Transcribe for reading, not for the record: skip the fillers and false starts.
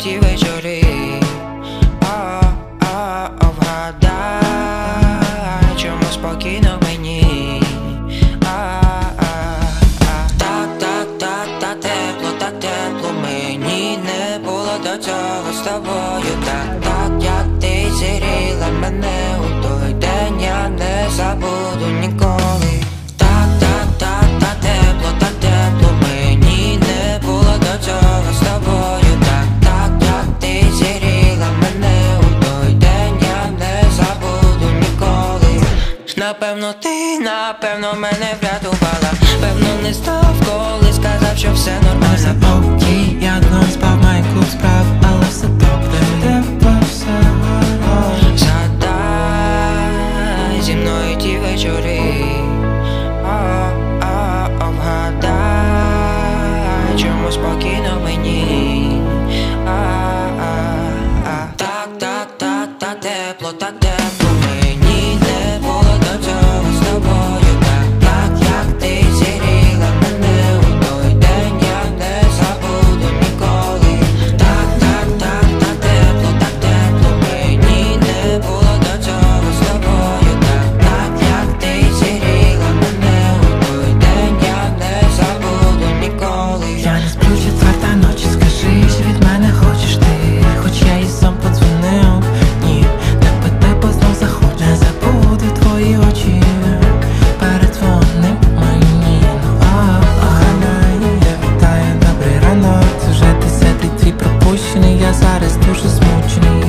ті вечори. Вгадай, чому спокійно мені. Так тепло мені не було до цього з тобою. Так, як ти зігріла мене у той день, я не забуду ніколи. Так тепло мені не було до цього з тобою. Так, як ти зігріла мене у той день, я не забуду ніколи. Напевно, мене врятувала. Певно, не став, коли сказав, що все нормально. Все окей, я днем спав, маю круг справ, але все добре, тебе все гаразд. Згадай зі мною ті вечори. Вгадай, чому спокійно мені. Так тепло мені не було до цього з тобою. Так, як ти зігріла мене у той день, я не забуду ніколи. Так тепло мені не було до цього з тобою. Так, як ти зігріла мене у той день, я не забуду ніколи. Я не сплю четверта ночі, скажи, що від мене хочеш ти. Хоч я і сам подзвонив, ні, не питай, бо знов заходь, не забуду твої очі. Передзвони мені, я вітаю, добрий ранок. Це вже 10-й твій пропущений, я зараз дуже змучений.